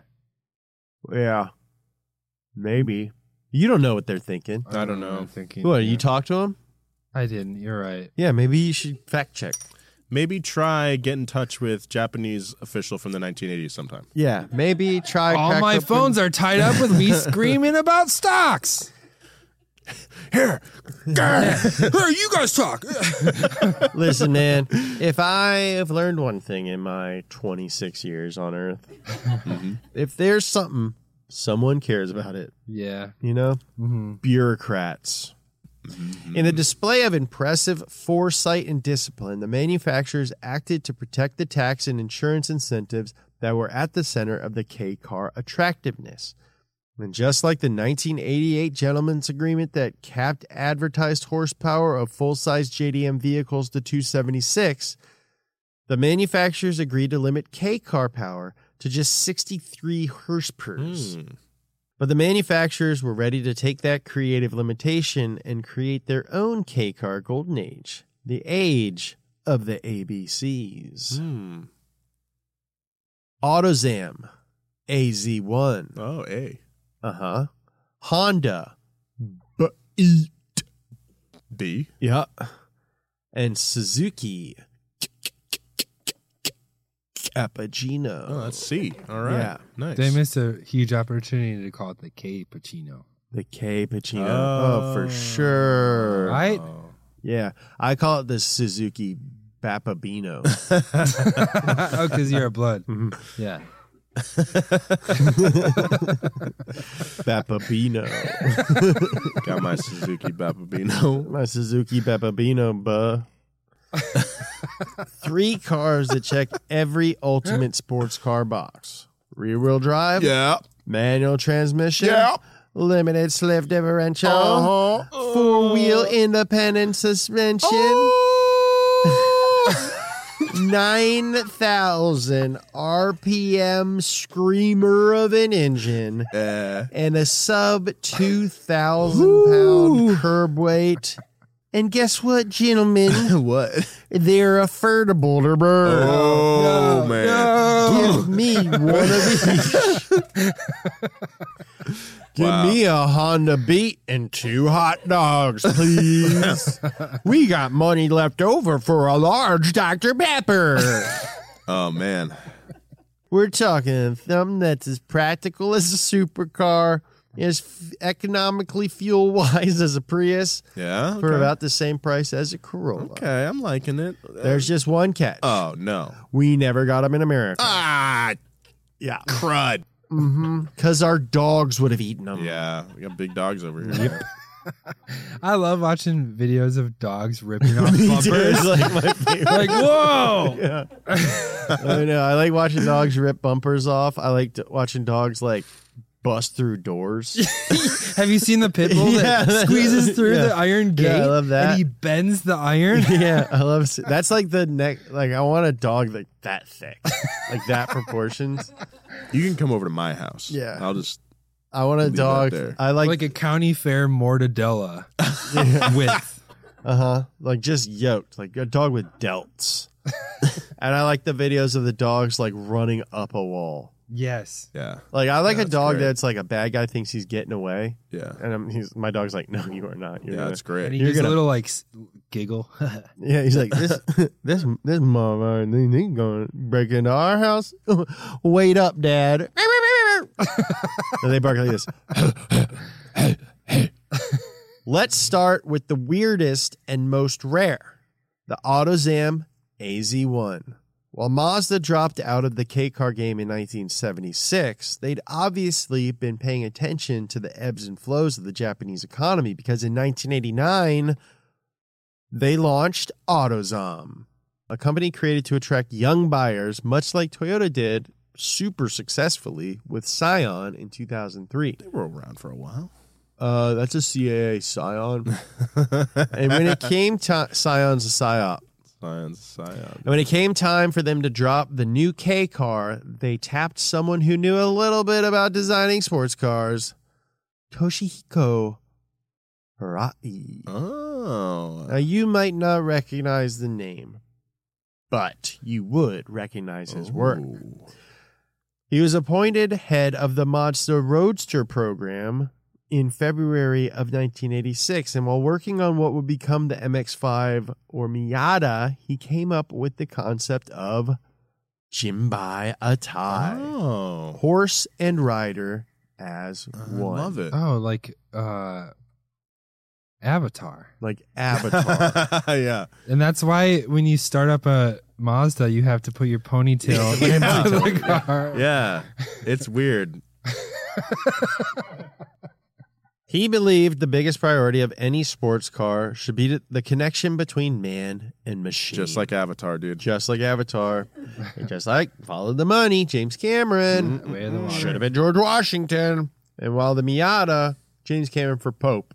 Yeah. Maybe. You don't know what they're thinking. I don't know. I'm thinking. What, yeah. you talk to them? I didn't. You're right. Yeah, maybe you should fact check. Maybe try get in touch with Japanese official from the nineteen eighties sometime. Yeah, maybe try. All my phones are tied up with me screaming about stocks. Here, Hey, you guys talk. Listen, man, if I have learned one thing in my twenty-six years on Earth, mm-hmm. if there's something, someone cares about it. Yeah. You know? Mm-hmm. Bureaucrats. Mm-hmm. In a display of impressive foresight and discipline, the manufacturers acted to protect the tax and insurance incentives that were at the center of the K-car attractiveness. And just like the nineteen eighty-eight Gentleman's Agreement that capped advertised horsepower of full-size J D M vehicles to two seventy-six, the manufacturers agreed to limit K-car power to just sixty-three horsepower. Hmm. But the manufacturers were ready to take that creative limitation and create their own K-car golden age, the age of the A B Cs. Hmm. AutoZam, A Z one. Oh, A. Uh-huh. Honda, B. B. Yeah. And Suzuki, Cappuccino. Oh, that's C. All right. Yeah. Nice. They missed a huge opportunity to call it the K Pacino. The K Pacino. Oh. Oh, for sure. Right? Yeah. I call it the Suzuki Bapabino. Oh, because you're a blood. Mm-hmm. Yeah. Bapabino. Got my Suzuki Bapabino. My Suzuki Bapabino, buh. Three cars that check every ultimate sports car box. Rear-wheel drive. Yeah. Manual transmission. Yeah. Limited slip differential. Uh-huh. Four-wheel independent suspension. Oh. nine thousand R P M screamer of an engine. Uh. And a sub two thousand pound curb weight. And guess what, gentlemen? What? They're affordable to burn. Oh, No, man. no. Give me one of each. Give Wow. me a Honda Beat and two hot dogs, please. We got money left over for a large Doctor Pepper. Oh, man. We're talking something that's as practical as a supercar, as f- economically fuel-wise as a Prius, Yeah? Okay. for about the same price as a Corolla. Okay, I'm liking it. There's just one catch. Oh, no. We never got them in America. Ah, yeah. crud. Mm-hmm. Because our dogs would have eaten them. Yeah, we got big dogs over here. I love watching videos of dogs ripping off Me bumpers. too. It's like my favorite. Like, whoa! Yeah. I know. I like watching dogs rip bumpers off. I like to, watching dogs like bust through doors. Have you seen the pit bull that Yeah. squeezes through Yeah. the iron gate? Yeah, I love that. And he bends the iron. Yeah, I love se- that's like the neck. Like I want a dog like that thick, like that proportions. You can come over to my house. Yeah. I'll just. I want a Leave that dog. there. I like, Like a county fair mortadella with. uh huh, like just yoked, like a dog with delts. And I like the videos of the dogs like running up a wall. Yes. Yeah. Like I like Yeah, a that's dog great. that's like a bad guy thinks he's getting away, Yeah. and I'm, he's my dog's like, no, you are not. You're Yeah, gonna-" that's great. And he You're gives gonna- a little like s- giggle. Yeah, he's like this, this, this mama, they they gonna break into our house. Wait up, Dad. And they bark like this. Let's start with the weirdest and most rare, the AutoZam A Z one. While Mazda dropped out of the K-car game in nineteen seventy-six, they'd obviously been paying attention to the ebbs and flows of the Japanese economy because in nineteen eighty-nine, they launched AutoZam, a company created to attract young buyers, much like Toyota did super successfully with Scion in two thousand three. They were around for a while. Uh, that's a C A A Scion. And when it came time, Scion's a psyop. Science, science. And when it came time for them to drop the new K car, they tapped someone who knew a little bit about designing sports cars, Toshihiko Hirai. Oh. Now, you might not recognize the name, but you would recognize his work. Ooh. He was appointed head of the Mazda Roadster program in February of nineteen eighty-six, and while working on what would become the M X five or Miata, he came up with the concept of Jinbai Atai, Oh. horse and rider as I one. love it. Oh, like uh, Avatar. Like Avatar. Yeah. And that's why when you start up a Mazda, you have to put your ponytail Yeah. into the car. Yeah. It's weird. He believed the biggest priority of any sports car should be the connection between man and machine. Just like Avatar, dude. Just like Avatar. And just like Follow the Money, James Cameron. Way of the water. Should have been George Washington. And while the Miata, James Cameron for Pope.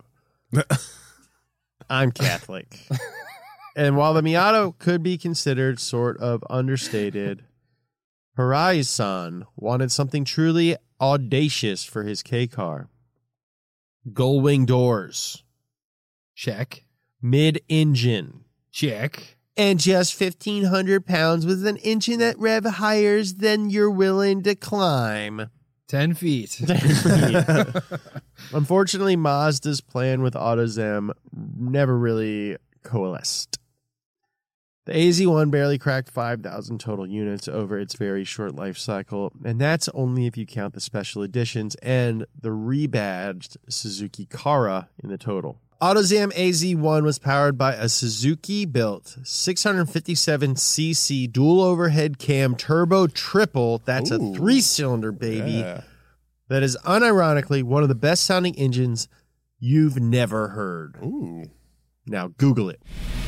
I'm Catholic. And while the Miata could be considered sort of understated, Hirai-san wanted something truly audacious for his K car. Gull-wing doors. Check. Mid-engine. Check. And just fifteen hundred pounds with an engine that rev higher than you're willing to climb. Ten feet. Unfortunately, Mazda's plan with AutoZam never really coalesced. The A Z one barely cracked five thousand total units over its very short life cycle, and that's only if you count the special editions and the rebadged Suzuki Kara in the total. AutoZam A Z one was powered by a Suzuki-built six hundred fifty-seven c c dual overhead cam turbo triple, that's Ooh. a three-cylinder baby, Yeah. that is unironically one of the best-sounding engines you've never heard. Ooh. Now Google it.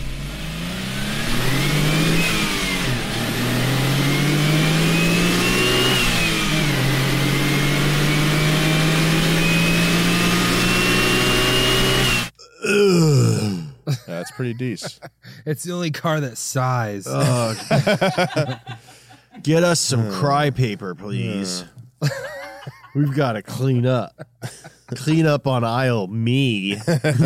Ugh. Yeah, that's pretty decent. It's the only car that sighs. Ugh. Get us some cry paper, please. We've got to clean up. Clean up on aisle me.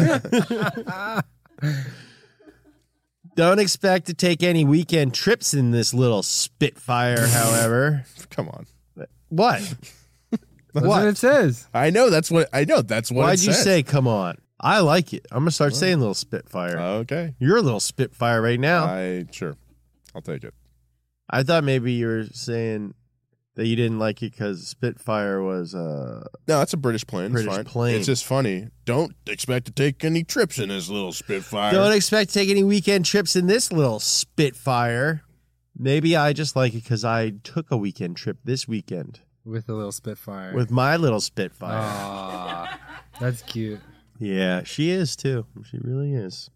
Don't expect to take any weekend trips in this little Spitfire, however. Come on. What? That's what? it says. I know that's what I know. That's what. Why'd it you says. say, come on? I like it. I'm going to start saying little Spitfire. Okay. You're a little Spitfire right now. I sure. I'll take it. I thought maybe you were saying that you didn't like it because Spitfire was uh No, it's a British plane. British it's fine. plane. It's just funny. Don't expect to take any trips in this little Spitfire. Don't expect to take any weekend trips in this little Spitfire. Maybe I just like it because I took a weekend trip this weekend. With a little Spitfire. with my little Spitfire. Aw, that's cute. Yeah, she is too. She really is.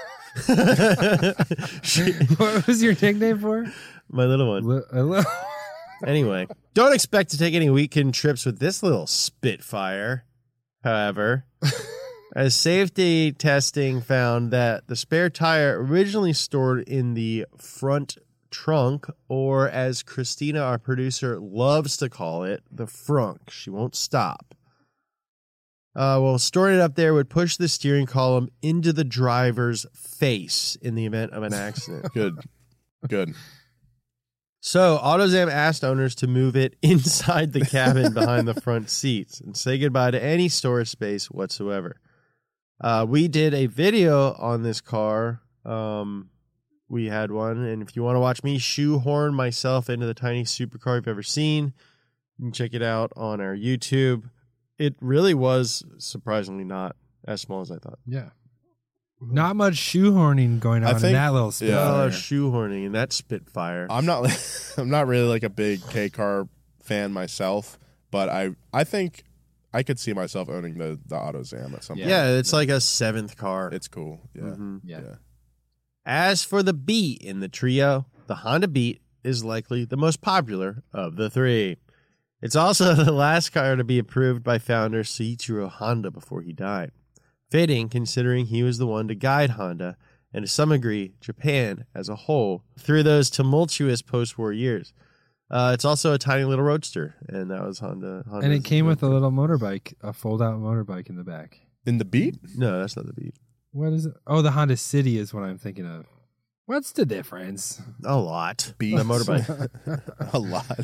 she, What was your nickname for? my little one. Li- a li- Anyway, don't expect to take any weekend trips with this little Spitfire. However, as safety testing found that the spare tire originally stored in the front trunk, or as Christina, our producer, loves to call it, the frunk. She won't stop. Uh, well, storing it up there would push the steering column into the driver's face in the event of an accident. Good. Good. So, AutoZam asked owners to move it inside the cabin behind the front seats and say goodbye to any storage space whatsoever. Uh, we did a video on this car. Um, we had one, and if you want to watch me shoehorn myself into the tiniest supercar you've ever seen, you can check it out on our YouTube. It really was surprisingly not as small as I thought. yeah. Not much shoehorning going on I in think- that little yeah. Spitfire. Oh, shoehorning and that Spitfire. I'm not I'm not really like a big K car fan myself, but I I think I could see myself owning the the AutoZam at some Yeah. point. Yeah, it's like a seventh car. It's cool. Yeah. Mhm. Yeah. yeah. As for the Beat in the trio, the Honda Beat is likely the most popular of the three. It's also the last car to be approved by founder Soichiro Honda before he died. Fitting, considering he was the one to guide Honda, and to some degree, Japan as a whole, through those tumultuous post-war years. Uh, it's also a tiny little roadster, and that was Honda. And Honda's it came with a little motorbike, a fold-out motorbike in the back. In the Beat? No, that's not the Beat. What is it? Oh, the Honda City is what I'm thinking of. What's the difference? A lot. Beat. The motorbike. A lot.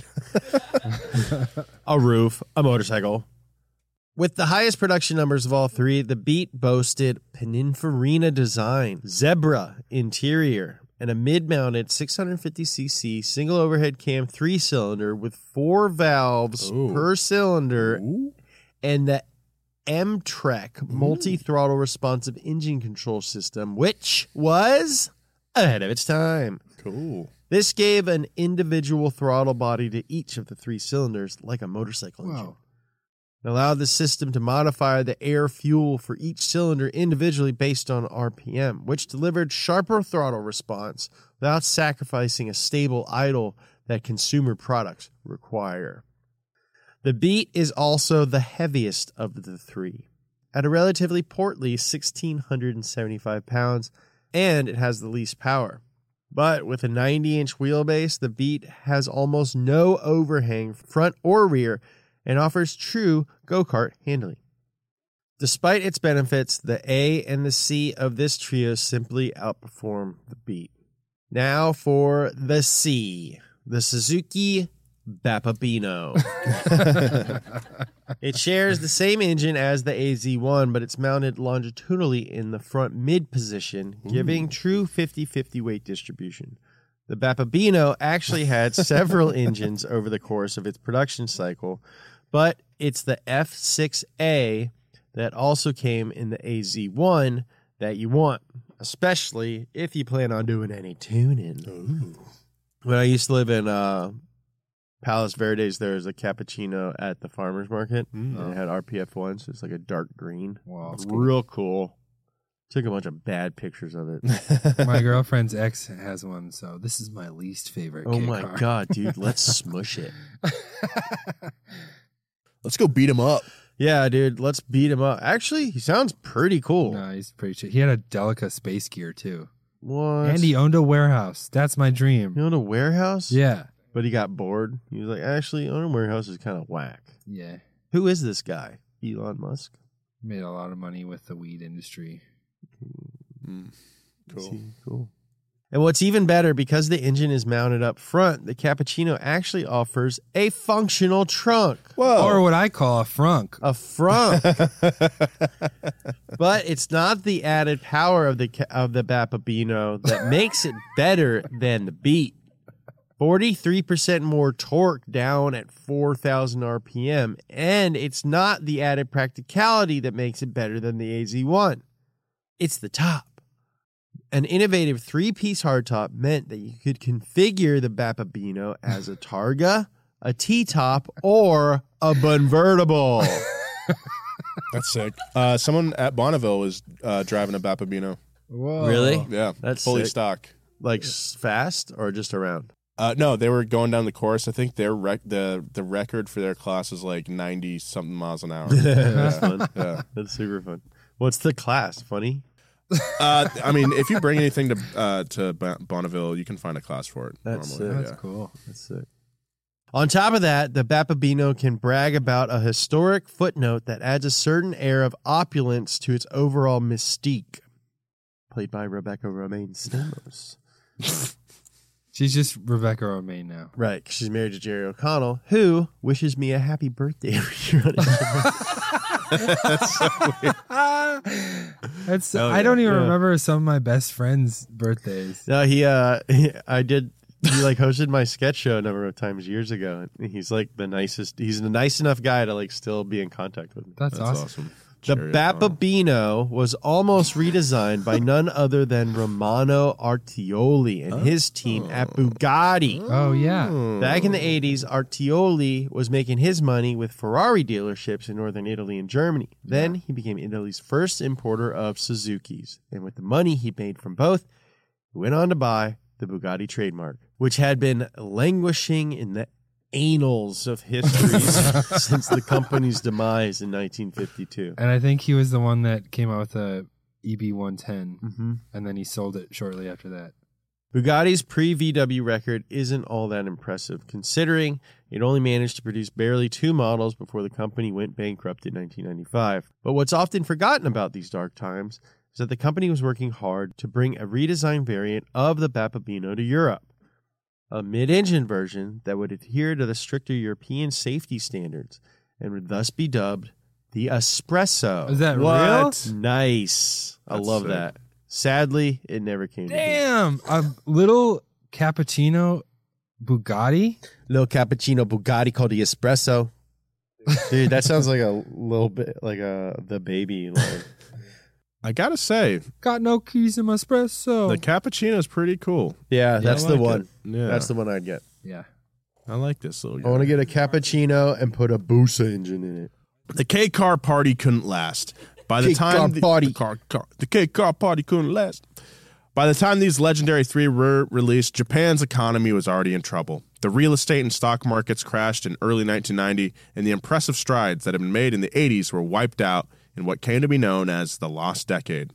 A roof, a motorcycle. With the highest production numbers of all three, the Beat boasted Pininfarina design, zebra interior, and a mid-mounted six hundred fifty c c single overhead cam three-cylinder with four valves Ooh. per cylinder, Ooh. and the M-Trek multi-throttle responsive engine control system, which was ahead of its time. Cool. This gave an individual throttle body to each of the three cylinders, like a motorcycle engine. Wow. It allowed the system to modify the air fuel for each cylinder individually based on R P M, which delivered sharper throttle response without sacrificing a stable idle that consumer products require. The Beat is also the heaviest of the three, at a relatively portly one thousand six hundred seventy-five pounds, and it has the least power. But with a ninety-inch wheelbase, the Beat has almost no overhang front or rear and offers true go-kart handling. Despite its benefits, the A and the C of this trio simply outperform the Beat. Now for the C, the Suzuki Bapabino. It shares the same engine as the A Z one, but it's mounted longitudinally in the front mid position, giving true fifty-fifty weight distribution. The Bapabino actually had several engines over the course of its production cycle, but it's the F six A that also came in the A Z one that you want, especially if you plan on doing any tuning. When I used to live in uh, Palos Verdes, there was a cappuccino at the farmer's market. Mm. And it had R P F one, so it's like a dark green. Wow. It's real cool. Took a bunch of bad pictures of it. My girlfriend's ex has one, so this is my least favorite. Oh K my car. God, dude. Let's smush it. Let's go beat him up. Yeah, dude. Let's beat him up. Actually, he sounds pretty cool. No, he's pretty chill. He had a Delica Space Gear too, What? and he owned a warehouse. That's my dream. You own a warehouse? Yeah, But he got bored. He was like, actually, owning a warehouse is kind of whack. yeah. Who is this guy? Elon Musk? Made a lot of money with the weed industry. Mm. Is Cool. he? Cool. And what's even better, because the engine is mounted up front, the Cappuccino actually offers a functional trunk. Whoa. Or what I call a frunk. A frunk. But it's not the added power of the ca- of the Bapabino that makes it better than the Beat. forty-three percent more torque down at four thousand R P M, and it's not the added practicality that makes it better than the A Z one. It's the top. An innovative three-piece hardtop meant that you could configure the Bapabino as a Targa, a T-top, or a convertible. That's sick. Uh, someone at Bonneville was uh, driving a Bapabino. Whoa. Really? Yeah, That's fully sick. stock. Like s- fast or just around? Uh, no, they were going down the course. I think their rec- the the record for their class is like ninety something miles an hour. That's fun. Yeah. That's super fun. What's the class? Funny? Uh, I mean, if you bring anything to uh, to Bonneville, you can find a class for it. That's normally. That's yeah. cool. That's sick. On top of that, the Bapabino can brag about a historic footnote that adds a certain air of opulence to its overall mystique. Played by Rebecca Romaine Stamos. She's just Rebecca Romaine now. Right, 'cause she's married to Jerry O'Connell, who wishes me a happy birthday every year. That's so weird. That's Hell I yeah. don't even Yeah. remember some of my best friends' birthdays. No, he, uh, he, I did, he like hosted my sketch show a number of times years ago. And he's like the nicest, he's a nice enough guy to like still be in contact with me. That's, That's awesome. awesome. The Jerry O'Connell. Bapabino was almost redesigned by none other than Romano Artioli and his team at Bugatti. Oh yeah. Back in the eighties, Artioli was making his money with Ferrari dealerships in northern Italy and Germany. Then he became Italy's first importer of Suzukis. And with the money he made from both, he went on to buy the Bugatti trademark, which had been languishing in the annals of history since the company's demise in nineteen fifty-two. And I think he was the one that came out with the E B one ten, Mm-hmm. and then he sold it shortly after that. Bugatti's pre-V W record isn't all that impressive, considering it only managed to produce barely two models before the company went bankrupt in nineteen ninety-five. But what's often forgotten about these dark times is that the company was working hard to bring a redesigned variant of the Bapabino to Europe, a mid-engine version that would adhere to the stricter European safety standards and would thus be dubbed the Espresso. Is that What? real? Nice. I That's love sick. that. Sadly, it never came to be. Damn, a little cappuccino Bugatti. Little cappuccino Bugatti called the Espresso. Dude, that sounds like a little bit like a the baby line. I gotta say, Got no keys in my espresso. the cappuccino is pretty cool. Yeah, that's I the like one. it. Yeah, That's the one I'd get. yeah. I like this little guy. I want to get a cappuccino and put a Busa engine in it. The K car party couldn't last. By the K-car time the, party. the car, car the K car party couldn't last. By the time these legendary three were released, Japan's economy was already in trouble. The real estate and stock markets crashed in early nineteen ninety, and the impressive strides that had been made in the eighties were wiped out in what came to be known as the lost decade.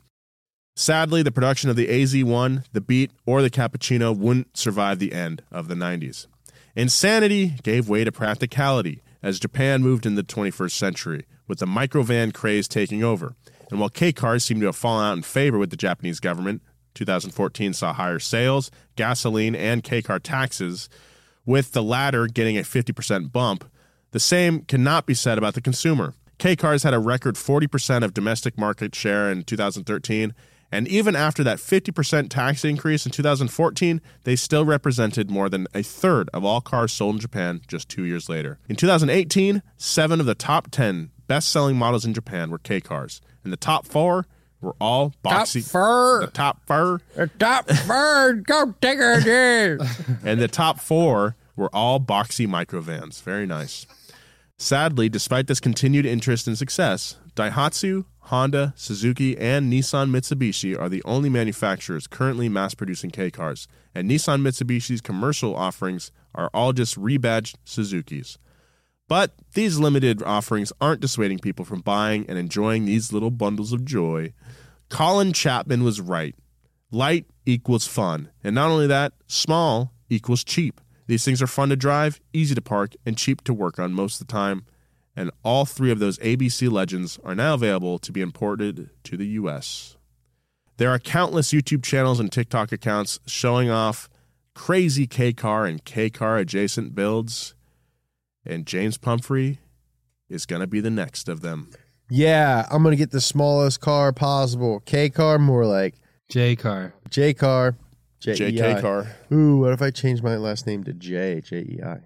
Sadly, the production of the A Z one, the Beat, or the Cappuccino wouldn't survive the end of the nineties. Insanity gave way to practicality as Japan moved into the twenty-first century, with the microvan craze taking over. And while K-cars seemed to have fallen out in favor with the Japanese government, two thousand fourteen saw higher sales, gasoline, and K-car taxes, with the latter getting a fifty percent bump. The same cannot be said about the consumer. K-cars had a record forty percent of domestic market share in two thousand thirteen, and even after that fifty percent tax increase in two thousand fourteen, they still represented more than a third of all cars sold in Japan just two years later. In two thousand eighteen, seven of the top ten best-selling models in Japan were K-cars, and the top four were all boxy. Top fur. The top fur. The top bird, go take her dude. And the top four were all boxy microvans. Very nice. Sadly, despite this continued interest and success, Daihatsu, Honda, Suzuki, and Nissan Mitsubishi are the only manufacturers currently mass-producing K-cars, and Nissan Mitsubishi's commercial offerings are all just rebadged Suzukis. But these limited offerings aren't dissuading people from buying and enjoying these little bundles of joy. Colin Chapman was right. Light equals fun. And not only that, small equals cheap. These things are fun to drive, easy to park, and cheap to work on most of the time. And all three of those A B C legends are now available to be imported to the U S. There are countless YouTube channels and TikTok accounts showing off crazy K-car and K-car adjacent builds. And James Pumphrey is going to be the next of them. Yeah, I'm going to get the smallest car possible. K car, more like J car. J car. J J E I. K car. Ooh, what if I change my last name to J, J E I?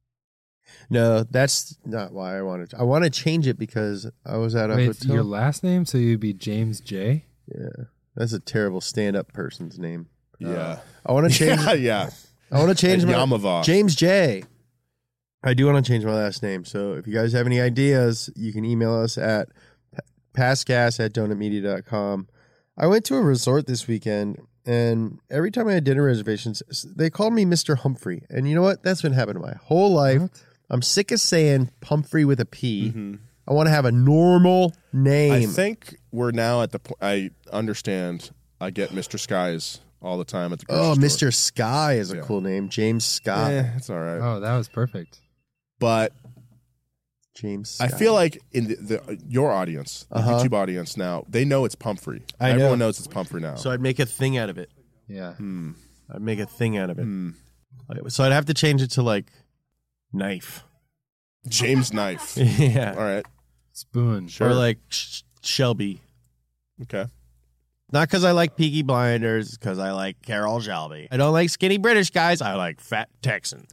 No, that's not why I wanted to. I want to change it because I was at a Wait, hotel. your last name, so you'd be James J? Yeah, that's a terrible stand-up person's name. Yeah. I want to change. yeah, yeah. I want to change And my Yamava. James J. I do want to change my last name. So if you guys have any ideas, you can email us at passgas at donut media dot com. I went to a resort this weekend, and every time I had dinner reservations, they called me Mister Humphrey. And you know what? That's been happening my whole life. What? I'm sick of saying Pumphrey with a P. Mm-hmm. I want to have a normal name. I think we're now at the point. I understand. I get Mister Skies all the time at the grocery Oh, store. Mister Sky is a Yeah. cool name. James Scott. Yeah, it's all right. Oh, that was perfect. But James I Scott. feel like in the, the your audience, the Uh-huh. YouTube audience now, they know it's Pumphrey. I know. Everyone knows it's Pumphrey now. So I'd make a thing out of it. Yeah. Hmm. I'd make a thing out of it. Hmm. So I'd have to change it to like knife. James Knife. Yeah. All right. Spoon. Sure. Or like Sh- Shelby. Okay. Not because I like Peaky Blinders, because I like Carol Shelby. I don't like skinny British guys. I like fat Texans.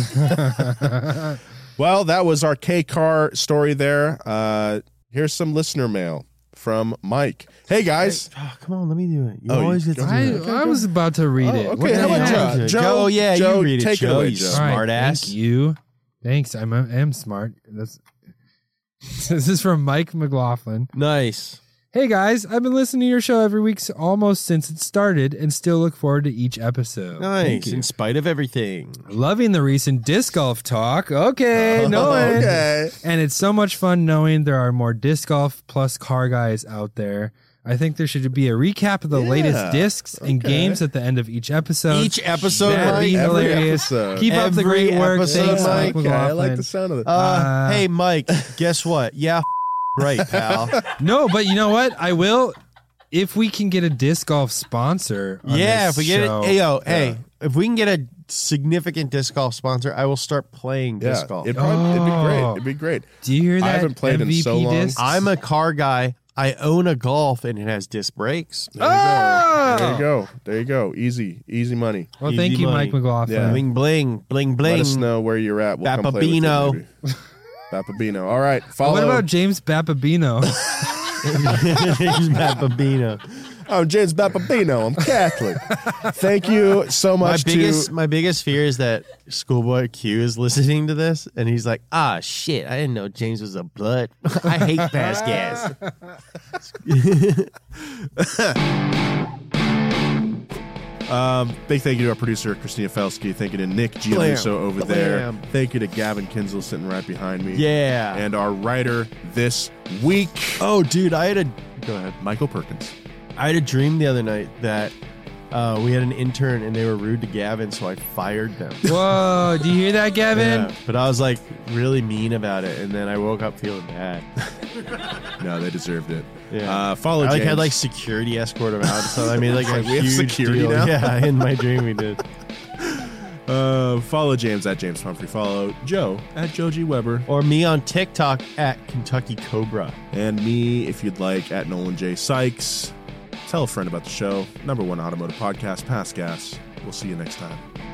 Well, that was our K-Car story there. Uh, here's some listener mail from Mike. Hey, guys. Hey, oh, come on, let me do it. You Oh, always you- get to I, do it. I was about to read Oh, it. okay, What how the about heck? Joe? Joe, Joe, yeah, Joe, you read it, take it Joe, away, you Joe. All right, smart ass. Thank you. Thanks. I'm, I am smart. That's, this is from Mike McLaughlin. Nice. Hey guys, I've been listening to your show every week s- almost since it started and still look forward to each episode. Thank Nice. you. In spite of everything. Loving the recent disc golf talk. Okay, no end. Okay. And it's so much fun knowing there are more disc golf plus car guys out there. I think there should be a recap of the Yeah, latest discs and okay. games at the end of each episode. Each episode, That'd be Mike? Every hilarious. episode. Keep up the Every great work. episode, Thanks, Mike Mike. Okay, I like McLaughlin. the sound of it. Uh, Uh, hey, Mike, guess what? Yeah, right, pal. No, but you know what? I will if we can get a disc golf sponsor. On Yeah, this if we get show. it. Hey, yo, Yeah. hey, if we can get a significant disc golf sponsor, I will start playing Yeah, disc golf. it'd, probably, it'd be great. Oh. It'd be great. Do you hear I that? haven't played in M V P so long. discs? I'm a car guy. I own a Golf, and it has disc brakes. There you Oh! go. There you go. There you go. Easy, easy money. Well, Easy thank you, money. Mike McLaughlin. Yeah. Bling, bling, bling, bling. Let us know where you're at. We'll come play with you, Bapabino. maybe. Bapabino. All right. Follow. What about James Bapabino? He's Matt Babino. I'm James Bapabino. I'm Catholic. Thank you so My much biggest, to. my biggest fear is that Schoolboy Q is listening to this, and he's like, "Ah, shit! I didn't know James was a blood. I hate fast gas." Um, big thank you to our producer, Christina Felsky. Thank you to Nick Gialuso over there. Blam. Thank you to Gavin Kinsel sitting right behind me. Yeah. And our writer this week, Oh, dude, I had a go ahead. Michael Perkins. I had a dream the other night that uh, we had an intern and they were rude to Gavin, so I fired them. Whoa, do you hear that, Gavin? Yeah, but I was like really mean about it, and then I woke up feeling bad. No, they deserved it. Yeah. Uh, follow I like James. had like security escort him out, so I made like a Like, we have huge security deal. now? Yeah, in my dream we did. Uh, follow James at James Humphrey. Follow Joe at Joe G. Weber. Or me on TikTok at Kentucky Cobra. And me, if you'd like, at Nolan J. Sykes. Tell a friend about the show. Number one automotive podcast, Pass Gas. We'll see you next time.